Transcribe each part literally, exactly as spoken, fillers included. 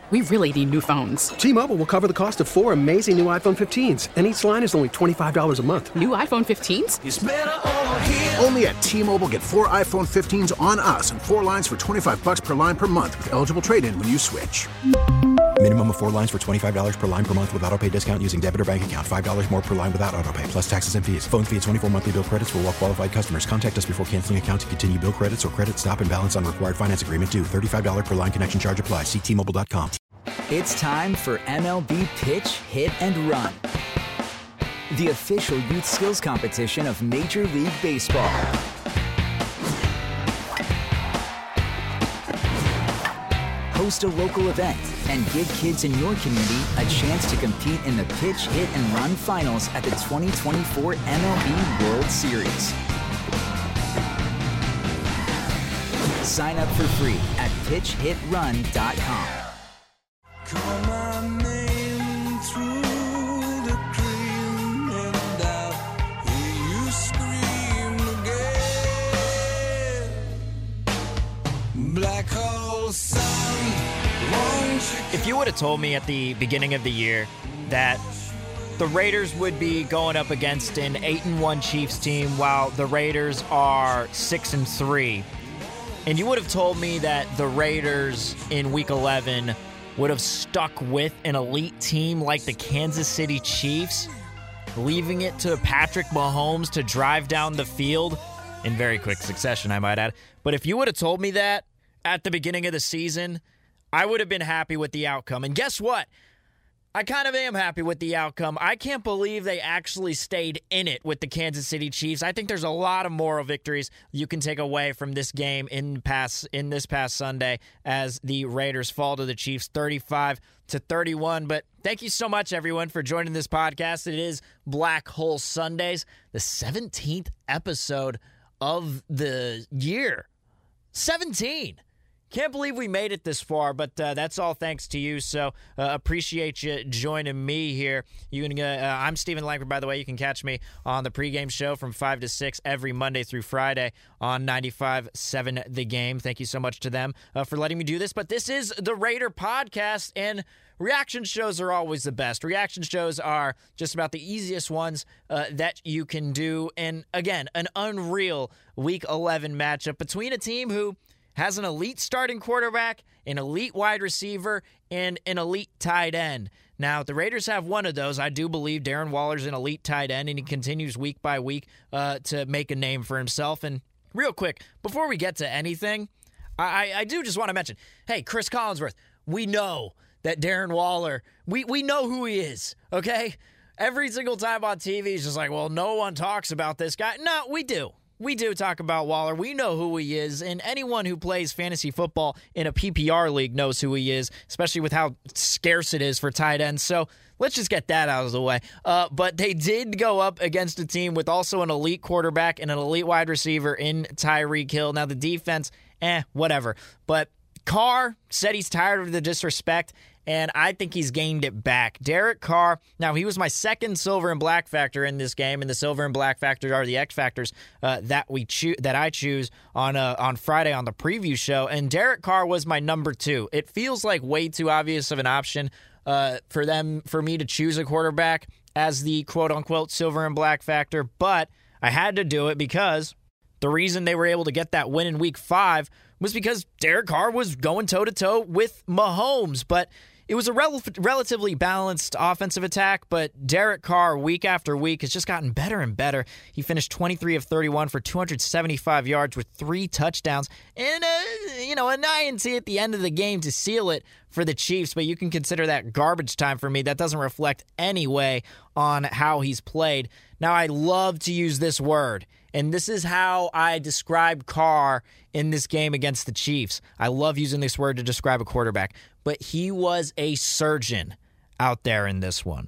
We really need new phones. T-Mobile will cover the cost of four amazing new iPhone fifteens, and each line is only twenty-five dollars a month. New iPhone fifteens? It's better over here. Only at T-Mobile, get four iPhone fifteens on us and four lines for twenty-five dollars per line per month with eligible trade-in when you switch. Minimum of four lines for twenty-five dollars per line per month with autopay discount using debit or bank account. five dollars more per line without autopay, plus taxes and fees. Phone fee at twenty-four monthly bill credits for well-qualified customers. Contact us before canceling account to continue bill credits or credit stop and balance on required finance agreement due. thirty-five dollars per line connection charge applies. See T Mobile dot com. It's time for M L B Pitch, Hit, and Run, the official youth skills competition of Major League Baseball. Host a local event and give kids in your community a chance to compete in the Pitch, Hit, and Run finals at the twenty twenty-four M L B World Series. Sign up for free at pitch hit run dot com. Call my name through the cream and I'll hear you scream again. Black hole sun, won't you? If you would have told me at the beginning of the year that the Raiders would be going up against an eight and one Chiefs team while the Raiders are six and three, and you would have told me that the Raiders in week eleven would have stuck with an elite team like the Kansas City Chiefs, leaving it to Patrick Mahomes to drive down the field in very quick succession, I might add. But if you would have told me that at the beginning of the season, I would have been happy with the outcome. And guess what? I kind of am happy with the outcome. I can't believe they actually stayed in it with the Kansas City Chiefs. I think there's a lot of moral victories you can take away from this game in past in this past Sunday as the Raiders fall to the Chiefs thirty-five to thirty-one. But thank you so much, everyone, for joining this podcast. It is Black Hole Sundays, the seventeenth episode of the year. seventeen. Can't believe we made it this far, but uh, that's all thanks to you, so uh, appreciate you joining me here. You can, uh, I'm Stephen Langford, by the way. You can catch me on the pregame show from five to six every Monday through Friday on ninety-five point seven The Game. Thank you so much to them uh, for letting me do this, but this is the Raider Podcast, and reaction shows are always the best. Reaction shows are just about the easiest ones uh, that you can do, and again, an unreal Week eleven matchup between a team who has an elite starting quarterback, an elite wide receiver, and an elite tight end. Now, the Raiders have one of those. I do believe Darren Waller's an elite tight end, and he continues week by week uh, to make a name for himself. And real quick, before we get to anything, I, I do just want to mention, hey, Chris Collinsworth, we know that Darren Waller, we, we know who he is, okay? Every single time on T V, he's just like, well, no one talks about this guy. No, we do. We do talk about Waller. We know who he is, and anyone who plays fantasy football in a P P R league knows who he is, especially with how scarce it is for tight ends. So let's just get that out of the way. Uh, but they did go up against a team with also an elite quarterback and an elite wide receiver in Tyreek Hill. Now, the defense, eh, whatever. But Carr said he's tired of the disrespect, and I think he's gained it back. Derek Carr, now he was my second silver and black factor in this game, and the silver and black factors are the X factors uh, that we choo- that I choose on uh, on Friday on the preview show, and Derek Carr was my number two. It feels like way too obvious of an option uh, for them for me to choose a quarterback as the quote-unquote silver and black factor, but I had to do it because the reason they were able to get that win in week five was because Derek Carr was going toe-to-toe with Mahomes, but it was a rel- relatively balanced offensive attack, but Derek Carr, week after week, has just gotten better and better. He finished twenty-three of thirty-one for two hundred seventy-five yards with three touchdowns and a, you know, an I N T at the end of the game to seal it for the Chiefs, but you can consider that garbage time for me. That doesn't reflect any way on how he's played. Now, I love to use this word, and this is how I describe Carr in this game against the Chiefs. I love using this word to describe a quarterback, but he was a surgeon out there in this one.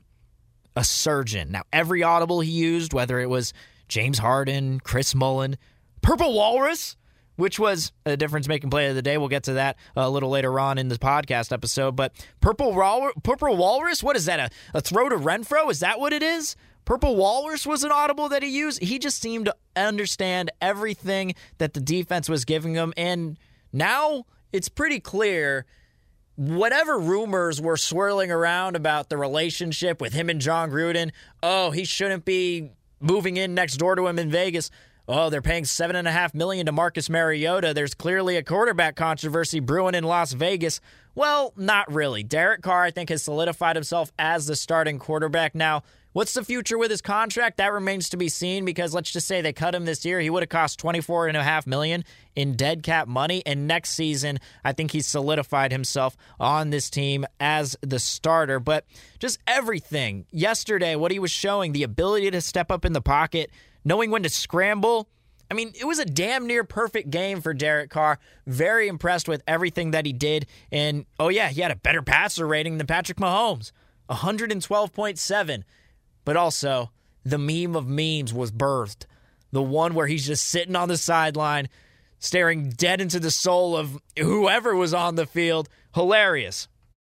A surgeon. Now, every audible he used, whether it was James Harden, Chris Mullen, Purple Walrus, which was a difference-making play of the day. We'll get to that a little later on in the podcast episode. But Purple, Wal- Purple Walrus, what is that, a, a throw to Renfro? Is that what it is? Purple Walrus was an audible that he used. He just seemed to understand everything that the defense was giving him. And now it's pretty clear whatever rumors were swirling around about the relationship with him and John Gruden, oh, he shouldn't be moving in next door to him in Vegas. Oh, they're paying seven and a half million to Marcus Mariota. There's clearly a quarterback controversy brewing in Las Vegas. Well, not really. Derek Carr, I think, has solidified himself as the starting quarterback now. What's the future with his contract? That remains to be seen, because let's just say they cut him this year. He would have cost twenty-four and a half million dollars in dead cap money. And next season, I think he's solidified himself on this team as the starter. But just everything yesterday, what he was showing, the ability to step up in the pocket, knowing when to scramble. I mean, it was a damn near perfect game for Derek Carr. Very impressed with everything that he did. And, oh yeah, he had a better passer rating than Patrick Mahomes, one twelve point seven. But also, the meme of memes was birthed. The one where he's just sitting on the sideline, staring dead into the soul of whoever was on the field. Hilarious.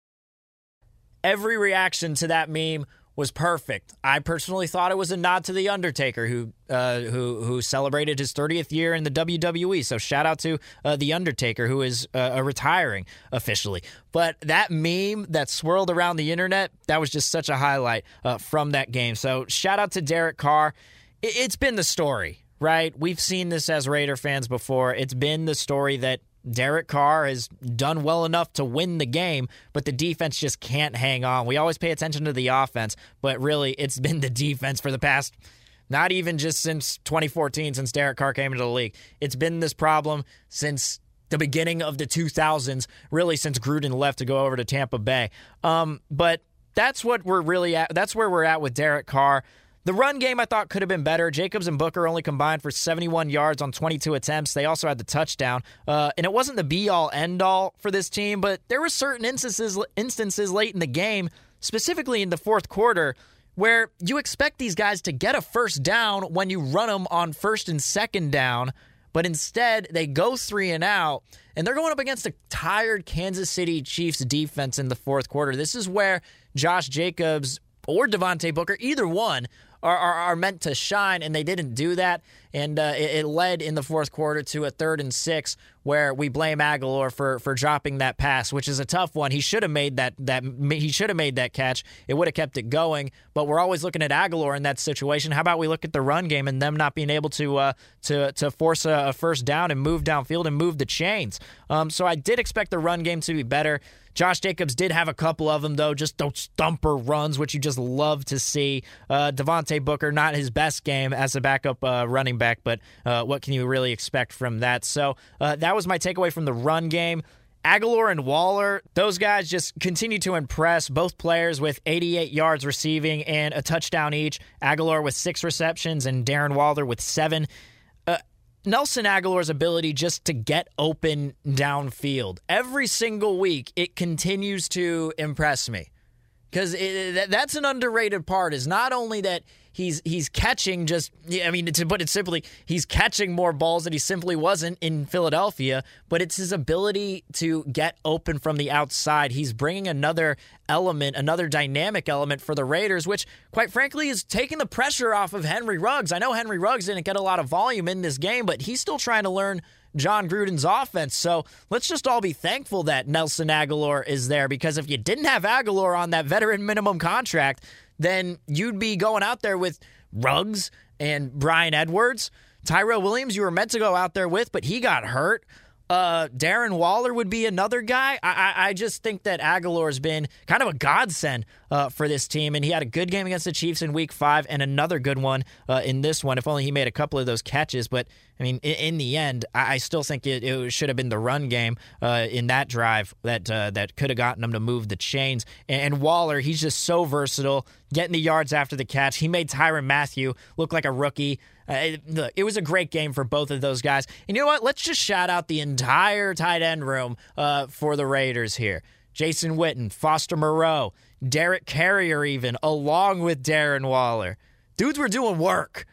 Every reaction to that meme was perfect. I personally thought it was a nod to The Undertaker, who uh, who who celebrated his thirtieth year in the W W E. So shout out to uh, The Undertaker, who is uh, retiring officially. But that meme that swirled around the internet, that was just such a highlight uh, from that game. So shout out to Derek Carr. It- it's been the story, right? We've seen this as Raider fans before. It's been the story that Derek Carr has done well enough to win the game, but the defense just can't hang on. We always pay attention to the offense, but really it's been the defense for the past, not even just since twenty fourteen, since Derek Carr came into the league. It's been this problem since the beginning of the two thousands, really since Gruden left to go over to Tampa Bay. Um, but that's what we're really at. That's where we're at with Derek Carr. The run game, I thought, could have been better. Jacobs and Booker only combined for seventy-one yards on twenty-two attempts. They also had the touchdown. Uh, and it wasn't the be-all, end-all for this team, but there were certain instances, instances late in the game, specifically in the fourth quarter, where you expect these guys to get a first down when you run them on first and second down, but instead they go three and out, and they're going up against a tired Kansas City Chiefs defense in the fourth quarter. This is where Josh Jacobs or Devontae Booker, either one, Are, are are meant to shine, and they didn't do that. And uh, it, it led in the fourth quarter to a third and six where we blame Aguilar for for dropping that pass, which is a tough one. He should have made that that he should have made that catch. It would have kept it going. But we're always looking at Aguilar in that situation. How about we look at the run game and them not being able to uh, to to force a, a first down and move downfield and move the chains. Um, so I did expect the run game to be better. Josh Jacobs did have a couple of them, though, just those thumper runs, which you just love to see. Uh, Devontae Booker, not his best game as a backup uh, running back, but uh, what can you really expect from that? So uh, that was my takeaway from the run game. Aguilar and Waller, those guys just continue to impress. Both players with eighty-eight yards receiving and a touchdown each. Aguilar with six receptions and Darren Waller with seven. Uh, Nelson Aguilar's ability just to get open downfield, every single week, it continues to impress me. Because that's an underrated part, is not only that he's he's catching just, I mean, to put it simply, he's catching more balls that he simply wasn't in Philadelphia, but it's his ability to get open from the outside. He's bringing another element, another dynamic element for the Raiders, which, quite frankly, is taking the pressure off of Henry Ruggs. I know Henry Ruggs didn't get a lot of volume in this game, but he's still trying to learn John Gruden's offense. So let's just all be thankful that Nelson Aguilar is there, because if you didn't have Aguilar on that veteran minimum contract, then you'd be going out there with Ruggs and Brian Edwards. Tyrell Williams you were meant to go out there with, but he got hurt. Uh, Darren Waller would be another guy. I, I, I just think that Aguilar's been kind of a godsend uh, for this team, and he had a good game against the Chiefs in week five and another good one uh, in this one, if only he made a couple of those catches. But, I mean, in, in the end, I, I still think it, it should have been the run game uh, in that drive that uh, that could have gotten him to move the chains. And, and Waller, he's just so versatile, getting the yards after the catch. He made Tyrann Mathieu look like a rookie. Uh, it, it was a great game for both of those guys. And you know what? Let's just shout out the entire tight end room uh, for the Raiders here. Jason Witten, Foster Moreau, Derek Carrier even, along with Darren Waller. Dudes were doing work.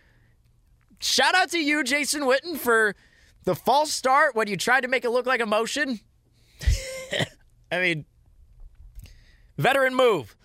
Shout out to you, Jason Witten, for the false start when you tried to make it look like a motion. I mean, veteran move.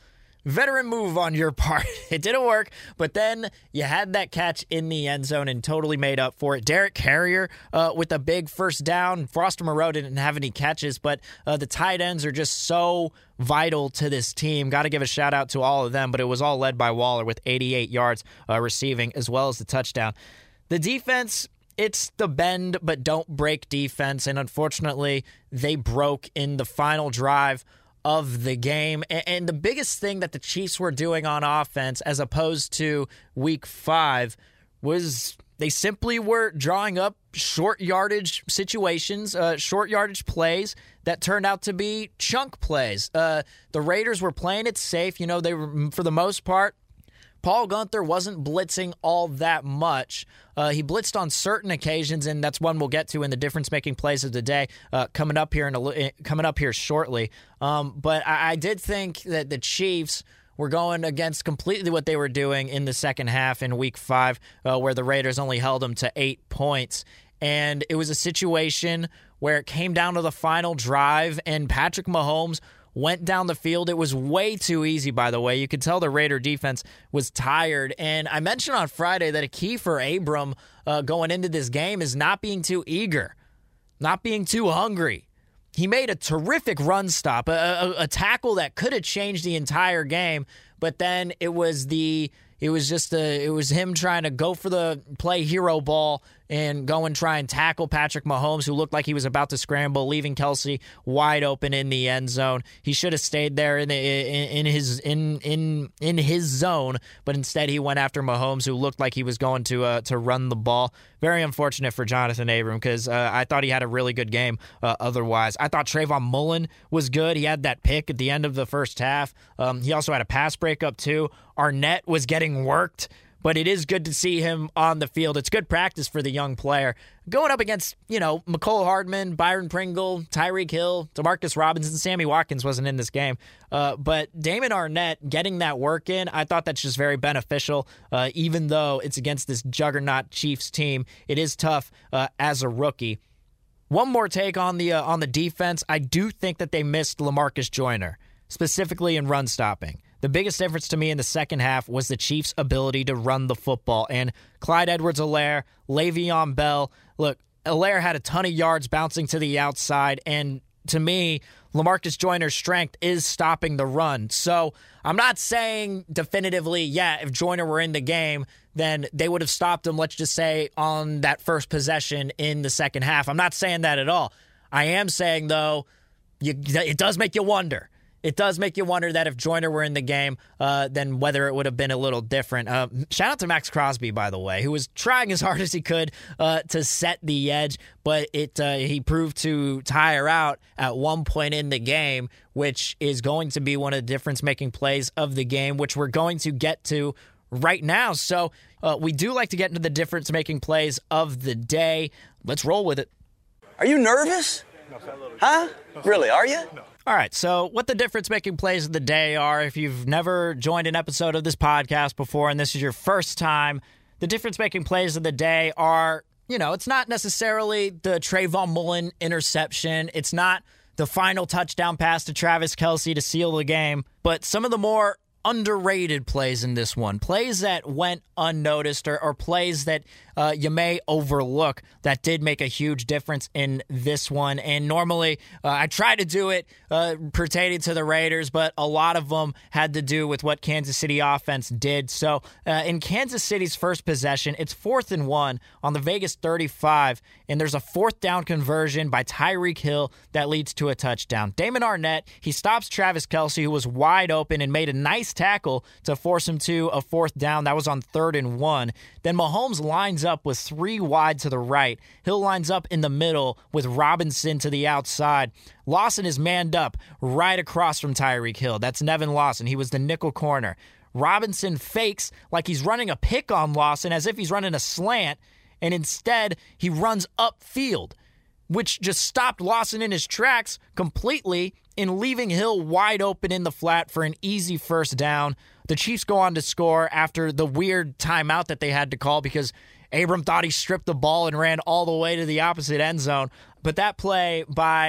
veteran move on your part. It didn't work, but then you had that catch in the end zone and totally made up for it. Derek Carrier uh, with a big first down. Foster Moreau didn't have any catches, but uh, the tight ends are just so vital to this team. Got to give a shout out to all of them, but it was all led by Waller with eighty-eight yards uh, receiving as well as the touchdown. The defense, it's the bend but don't break defense, and unfortunately they broke in the final drive of the game. And the biggest thing that the Chiefs were doing on offense as opposed to week five was they simply were drawing up short yardage situations, uh, short yardage plays that turned out to be chunk plays. Uh, the Raiders were playing it safe. You know, they were, for the most part, Paul Gunther wasn't blitzing all that much. Uh, he blitzed on certain occasions, and that's one we'll get to in the difference-making plays of the day uh, coming up here in a, coming up here shortly. Um, but I, I did think that the Chiefs were going against completely what they were doing in the second half in Week Five, uh, where the Raiders only held them to eight points, and it was a situation where it came down to the final drive, and Patrick Mahomes went down the field. It was way too easy, by the way. You could tell the Raider defense was tired. And I mentioned on Friday that a key for Abram uh, going into this game is not being too eager, not being too hungry. He made a terrific run stop, a, a, a tackle that could have changed the entire game, but then it was the it was just a, it was him trying to go for the play hero ball and go and try and tackle Patrick Mahomes, who looked like he was about to scramble, leaving Kelsey wide open in the end zone. He should have stayed there in the, in, in his in in in his zone, but instead he went after Mahomes, who looked like he was going to uh, to run the ball. Very unfortunate for Jonathan Abram, because uh, I thought he had a really good game. Uh, otherwise, I thought Trayvon Mullen was good. He had that pick at the end of the first half. Um, he also had a pass breakup too. Arnett was getting worked, but it is good to see him on the field. It's good practice for the young player. Going up against, you know, McCole Hardman, Byron Pringle, Tyreek Hill, Demarcus Robinson, Sammy Watkins wasn't in this game. Uh, but Damon Arnett getting that work in, I thought that's just very beneficial. Uh, even though it's against this juggernaut Chiefs team, it is tough uh, as a rookie. One more take on the uh, on the defense. I do think that they missed LaMarcus Joyner, specifically in run stopping. The biggest difference to me in the second half was the Chiefs' ability to run the football. And Clyde Edwards-Helaire, Le'Veon Bell, look, Helaire had a ton of yards bouncing to the outside, and to me, LaMarcus Joyner's strength is stopping the run. So I'm not saying definitively, yeah, if Joyner were in the game, then they would have stopped him, let's just say, on that first possession in the second half. I'm not saying that at all. I am saying, though, you, it does make you wonder. It does make you wonder that if Joyner were in the game, uh, then whether it would have been a little different. Uh, shout out to Max Crosby, by the way, who was trying as hard as he could uh, to set the edge, but it uh, he proved to tire out at one point in the game, which is going to be one of the difference-making plays of the game, which we're going to get to right now. So uh, we do like to get into the difference-making plays of the day. Let's roll with it. Are you nervous? Huh? Really, are you? No. All right, so what the difference-making plays of the day are, if you've never joined an episode of this podcast before and this is your first time, the difference-making plays of the day are, you know, it's not necessarily the Trayvon Mullen interception. It's not the final touchdown pass to Travis Kelce to seal the game, but some of the more underrated plays in this one, plays that went unnoticed or, or plays that uh, you may overlook that did make a huge difference in this one. And normally uh, I try to do it uh, pertaining to the Raiders, but a lot of them had to do with what Kansas City offense did. So uh, in Kansas City's first possession, it's fourth and one on the Vegas thirty-five, and there's a fourth down conversion by Tyreek Hill that leads to a touchdown. Damon Arnett, he stops Travis Kelce, who was wide open, and made a nice tackle to force him to a fourth down. That was on third and one. Then Mahomes lines up with three wide to the right. Hill lines up in the middle with Robinson to the outside. Lawson is manned up right across from Tyreek Hill. That's Nevin Lawson. He was the nickel corner. Robinson fakes like he's running a pick on Lawson as if he's running a slant, and instead he runs upfield, which just stopped Lawson in his tracks completely in leaving Hill wide open in the flat for an easy first down. The Chiefs go on to score after the weird timeout that they had to call because Abram thought he stripped the ball and ran all the way to the opposite end zone. But that play by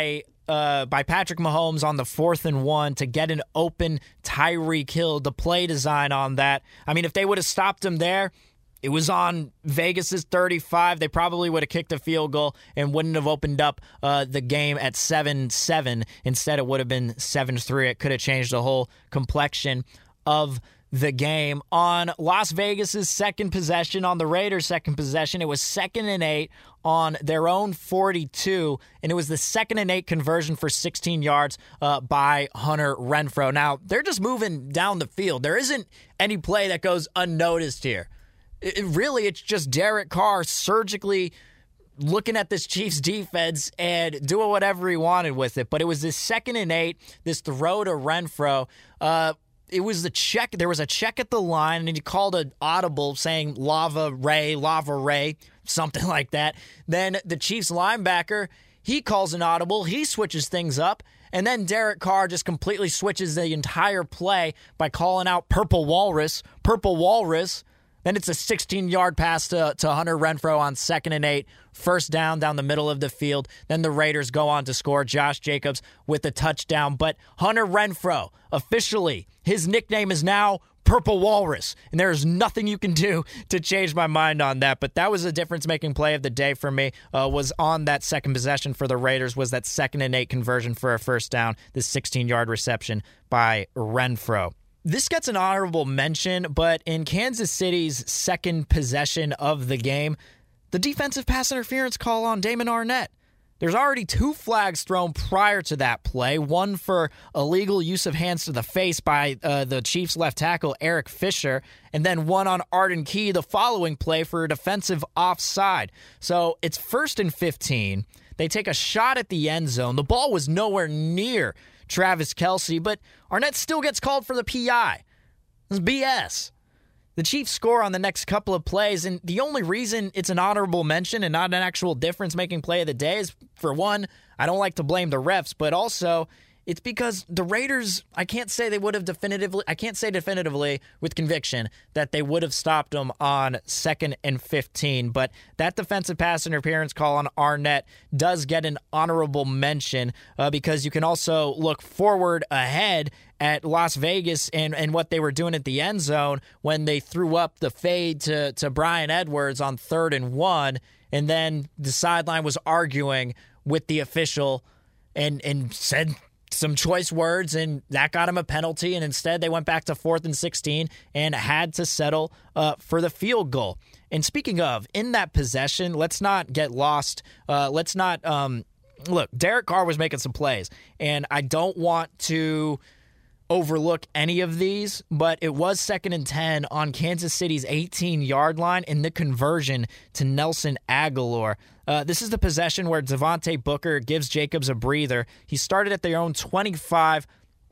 uh, by Patrick Mahomes on the fourth and one to get an open Tyreek Hill, the play design on that. I mean, if they would have stopped him there, it was on Vegas's thirty-five. They probably would have kicked a field goal and wouldn't have opened up uh, the game at seven seven. Instead, it would have been seven three. It could have changed the whole complexion of the game. On Las Vegas's second possession, on the Raiders' second possession, it was second and eight on their own forty-two, and it was the second and eight conversion for sixteen yards uh, by Hunter Renfrow. Now, they're just moving down the field. There isn't any play that goes unnoticed here. It, it really, it's just Derek Carr surgically looking at this Chiefs defense and doing whatever he wanted with it. But it was this second and eight, this throw to Renfrow. Uh, It was the check. There was a check at the line, and he called an audible saying Lava Ray, Lava Ray, something like that. Then the Chiefs linebacker, he calls an audible. He switches things up. And then Derek Carr just completely switches the entire play by calling out Purple Walrus, Purple Walrus. Then it's a sixteen-yard pass to, to Hunter Renfrow on second and eight. First down down the middle of the field. Then the Raiders go on to score. Josh Jacobs with a touchdown. But Hunter Renfrow, officially, his nickname is now Purple Walrus. And there is nothing you can do to change my mind on that. But that was a difference-making play of the day for me, uh, was on that second possession for the Raiders, was that second and eight conversion for a first down, this sixteen-yard reception by Renfrow. This gets an honorable mention, but in Kansas City's second possession of the game, the defensive pass interference call on Damon Arnette. There's already two flags thrown prior to that play, one for illegal use of hands to the face by uh, the Chiefs left tackle, Eric Fisher, and then one on Arden Key the following play for a defensive offside. So it's first and fifteen. They take a shot at the end zone. The ball was nowhere near Travis Kelce, but Arnette still gets called for the P I. It's B S. The Chiefs score on the next couple of plays, and the only reason it's an honorable mention and not an actual difference-making play of the day is, for one, I don't like to blame the refs, but also it's because the Raiders, I can't say they would have definitively, I can't say definitively with conviction that they would have stopped them on second and fifteen, but that defensive pass interference call on Arnette does get an honorable mention uh, because you can also look forward ahead at Las Vegas and, and what they were doing at the end zone when they threw up the fade to, to Bryan Edwards on third and one, and then the sideline was arguing with the official and, and said some choice words, and that got him a penalty, and instead they went back to fourth and sixteen and had to settle uh, for the field goal. And speaking of, in that possession, let's not get lost. Uh, let's not, um, look, Derek Carr was making some plays, and I don't want to overlook any of these, but it was second and ten on Kansas City's eighteen-yard line in the conversion to Nelson Agholor. Uh, this is the possession where Devontae Booker gives Jacobs a breather. He started at their own twenty-five,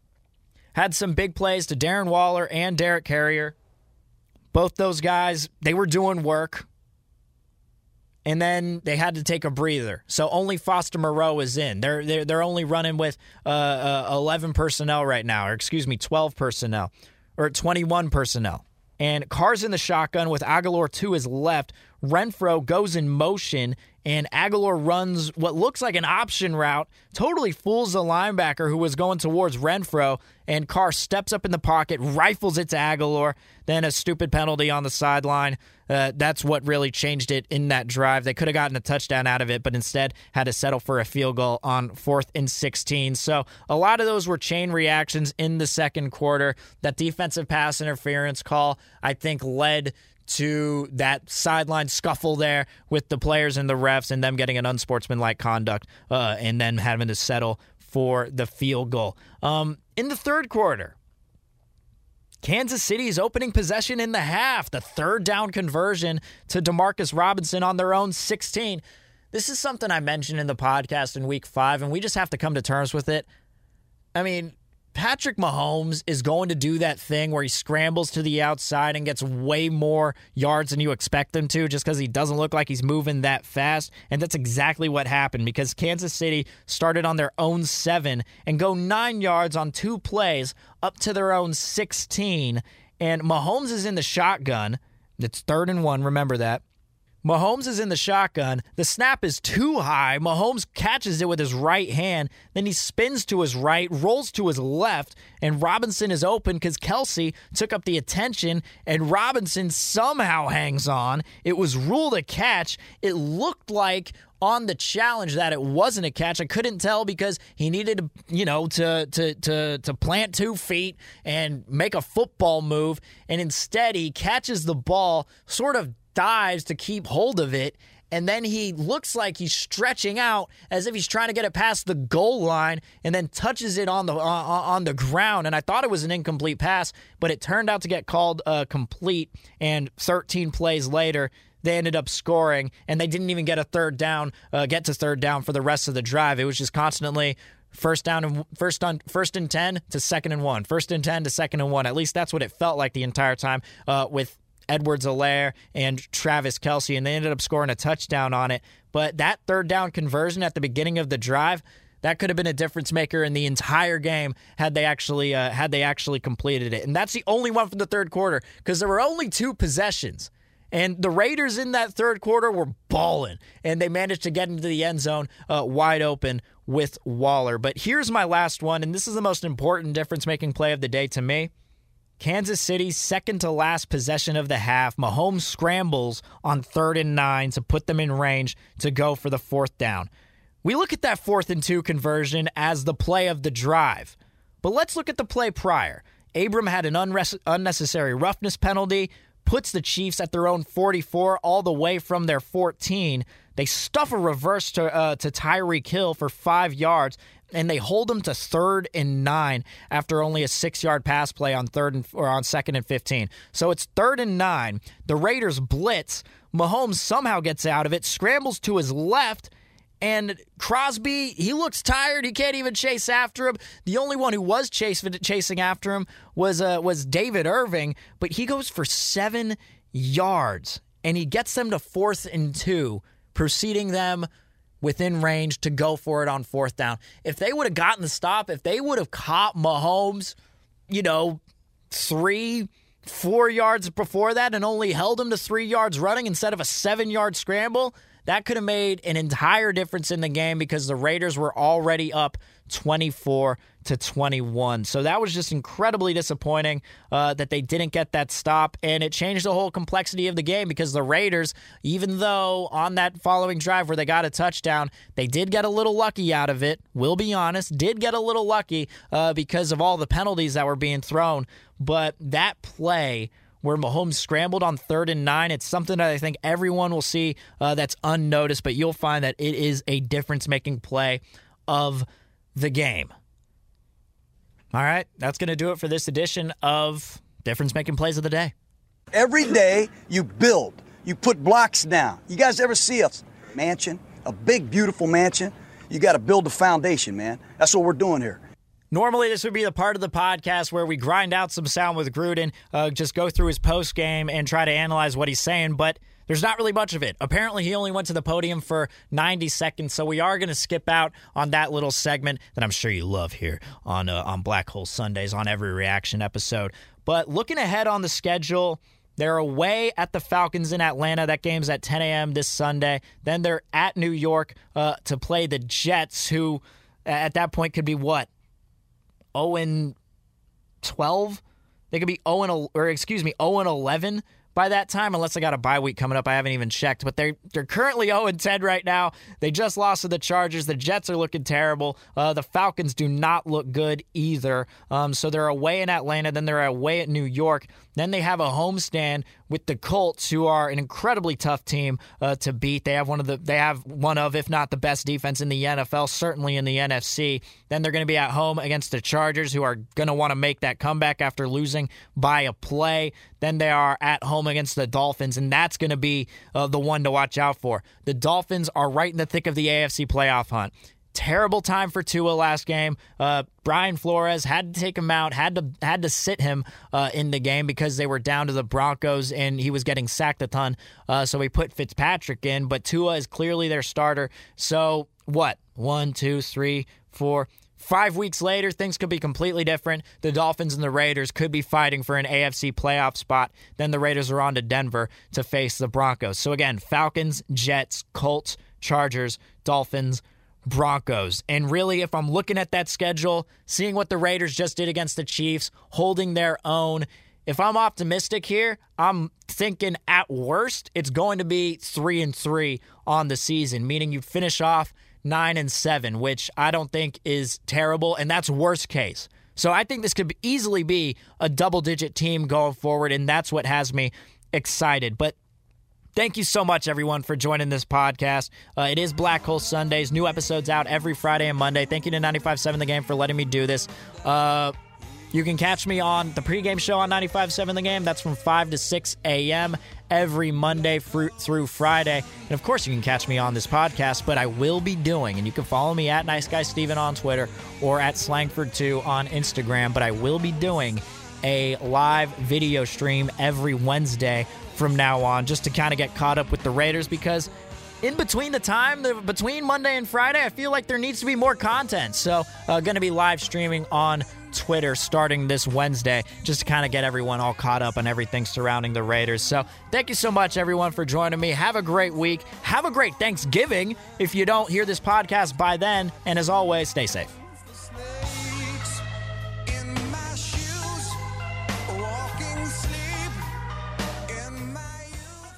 had some big plays to Darren Waller and Derek Carrier. Both those guys, they were doing work. And then they had to take a breather. So only Foster Moreau is in. They're they're, they're only running with uh, uh, eleven personnel right now, or excuse me, twelve personnel, or twenty-one personnel. And Carr's in the shotgun with Agholor to his left. Renfrow goes in motion, and Agholor runs what looks like an option route, totally fools the linebacker who was going towards Renfrow, and Carr steps up in the pocket, rifles it to Agholor, then a stupid penalty on the sideline. Uh, that's what really changed it in that drive. They could have gotten a touchdown out of it, but instead had to settle for a field goal on fourth and sixteen. So a lot of those were chain reactions in the second quarter. That defensive pass interference call, I think, led to that sideline scuffle there with the players and the refs and them getting an unsportsmanlike conduct uh, and then having to settle for the field goal. Um, in the third quarter, Kansas City's opening possession in the half, the third down conversion to Demarcus Robinson on their own sixteen. This is something I mentioned in the podcast in week five, and we just have to come to terms with it. I mean, Patrick Mahomes is going to do that thing where he scrambles to the outside and gets way more yards than you expect him to just because he doesn't look like he's moving that fast. And that's exactly what happened because Kansas City started on their own seven and go nine yards on two plays up to their own sixteen. And Mahomes is in the shotgun. It's third and one, remember that. Mahomes is in the shotgun. The snap is too high. Mahomes catches it with his right hand. Then he spins to his right, rolls to his left, and Robinson is open because Kelce took up the attention, and Robinson somehow hangs on. It was ruled a catch. It looked like on the challenge that it wasn't a catch. I couldn't tell because he needed, you know, to to to to plant two feet and make a football move, and instead he catches the ball, sort of dives to keep hold of it, and then he looks like he's stretching out as if he's trying to get it past the goal line, and then touches it on the uh, on the ground. And I thought it was an incomplete pass, but it turned out to get called uh, complete. And thirteen plays later, they ended up scoring, and they didn't even get a third down, uh, get to third down for the rest of the drive. It was just constantly first down and first on first and ten to second and one, first and ten to second and one. At least that's what it felt like the entire time uh, with Edwards-Helaire and Travis Kelce, and they ended up scoring a touchdown on it. But that third down conversion at the beginning of the drive, that could have been a difference maker in the entire game had they actually uh, had they actually completed it. And that's the only one from the third quarter because there were only two possessions. And the Raiders in that third quarter were balling, and they managed to get into the end zone uh, wide open with Waller. But here's my last one, and this is the most important difference-making play of the day to me. Kansas City's second to last possession of the half. Mahomes scrambles on third and nine to put them in range to go for the fourth down. We look at that fourth and two conversion as the play of the drive. But let's look at the play prior. Abram had an unres- unnecessary roughness penalty, puts the Chiefs at their own forty-four all the way from their fourteen. They stuff a reverse to uh, to Tyreek Hill for five yards, and they hold him to third and nine after only a six-yard pass play on third and or on second and fifteen. So it's third and nine. The Raiders blitz. Mahomes somehow gets out of it, scrambles to his left, and Crosby, he looks tired. He can't even chase after him. The only one who was chase, chasing after him was uh, was David Irving, but he goes for seven yards, and he gets them to fourth and two, proceeding them within range to go for it on fourth down. If they would have gotten the stop, if they would have caught Mahomes, you know, three, four yards before that and only held him to three yards running instead of a seven-yard scramble, that could have made an entire difference in the game because the Raiders were already up twenty-four to twenty-one. So that was just incredibly disappointing uh, that they didn't get that stop, and it changed the whole complexity of the game because the Raiders, even though on that following drive where they got a touchdown, they did get a little lucky out of it. We'll be honest, did get a little lucky uh, because of all the penalties that were being thrown. But that play where Mahomes scrambled on third and nine, it's something that I think everyone will see uh, that's unnoticed, but you'll find that it is a difference-making play of the game. All right, that's going to do it for this edition of Difference-Making Plays of the Day. Every day you build, you put blocks down. You guys ever see a mansion, a big, beautiful mansion? You got to build the foundation, man. That's what we're doing here. Normally, this would be the part of the podcast where we grind out some sound with Gruden, uh, just go through his post game and try to analyze what he's saying, but there's not really much of it. Apparently, he only went to the podium for ninety seconds, so we are going to skip out on that little segment that I'm sure you love here on uh, on Black Hole Sundays on every reaction episode. But looking ahead on the schedule, they're away at the Falcons in Atlanta. That game's at ten a.m. this Sunday. Then they're at New York uh, to play the Jets, who at that point could be what? oh and twelve? They could be oh and or excuse me, oh and eleven by that time, unless I got a bye week coming up. I haven't even checked, but they're they're currently oh and ten right now. They just lost to the Chargers. The Jets are looking terrible. Uh, the Falcons do not look good either. Um, so they're away in Atlanta, then they're away at New York. Then they have a homestand with the Colts, who are an incredibly tough team uh, to beat. They have one of the they have one of, if not the best defense in the N F L, certainly in the N F C. Then they're going to be at home against the Chargers, who are going to want to make that comeback after losing by a play. Then they are at home against the Dolphins, and that's going to be uh, the one to watch out for. The Dolphins are right in the thick of the A F C playoff hunt. Terrible time for Tua last game. Uh, Brian Flores had to take him out, had to had to sit him uh, in the game because they were down to the Broncos and he was getting sacked a ton. Uh, so he put Fitzpatrick in, but Tua is clearly their starter. So what? One, two, three, four, Five weeks later, things could be completely different. The Dolphins and the Raiders could be fighting for an A F C playoff spot. Then the Raiders are on to Denver to face the Broncos. So again, Falcons, Jets, Colts, Chargers, Dolphins, Broncos. And really, if I'm looking at that schedule, seeing what the Raiders just did against the Chiefs, holding their own, if I'm optimistic here, I'm thinking at worst, it's going to be three and three on the season, meaning you finish off nine and seven, which I don't think is terrible, and that's worst case. So I think this could easily be a double-digit team going forward, and that's what has me excited. But thank you so much, everyone, for joining this podcast. Uh, it is Black Hole Sundays. New episodes out every Friday and Monday. Thank you to ninety-five point seven The Game for letting me do this. Uh, you can catch me on the pregame show on ninety-five point seven The Game. That's from five to six a.m. every Monday through Friday. And, of course, you can catch me on this podcast, but I will be doing, and you can follow me at Nice Guy Steven on Twitter or at Slangford two on Instagram, but I will be doing a live video stream every Wednesday from now on, just to kind of get caught up with the Raiders, because in between the time, the, between Monday and Friday, I feel like there needs to be more content. So uh, going to be live streaming on Twitter starting this Wednesday, just to kind of get everyone all caught up on everything surrounding the Raiders. So thank you so much, everyone, for joining me. Have a great week. Have a great Thanksgiving if you don't hear this podcast by then. And as always, stay safe. Snakes in my shoes, walking sleep in my youth.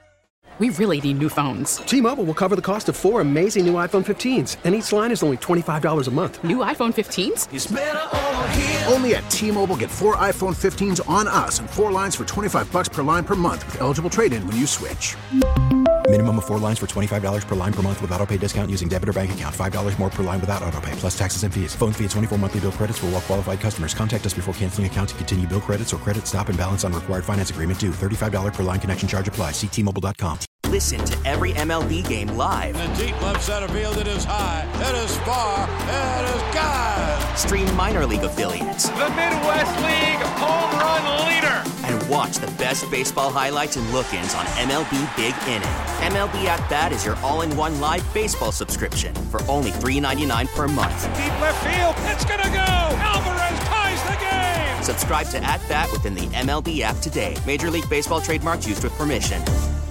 We really need new phones. T-Mobile will cover the cost of four amazing new iPhone fifteens, and each line is only twenty-five dollars a month. New iPhone fifteens? It's better over here. Only at T-Mobile, get four iPhone fifteens on us and four lines for twenty-five bucks per line per month with eligible trade-in when you switch. Minimum of four lines for twenty-five dollars per line per month with autopay discount using debit or bank account. five dollars more per line without autopay, plus taxes and fees. Phone fee at twenty-four monthly bill credits for well-qualified customers. Contact us before canceling account to continue bill credits or credit stop and balance on required finance agreement due. thirty-five dollars per line connection charge applies. See T Mobile dot com. Listen to every M L B game live. In the deep left center field, it is high, it is far, it is gone. Stream minor league affiliates. The Midwest League home run leader. And watch the best baseball highlights and look-ins on M L B Big Inning. M L B At Bat is your all-in-one live baseball subscription for only three dollars and ninety-nine cents per month. Deep left field, it's gonna go. Alvarez ties the game. Subscribe to At Bat within the M L B app today. Major League Baseball trademarks used with permission.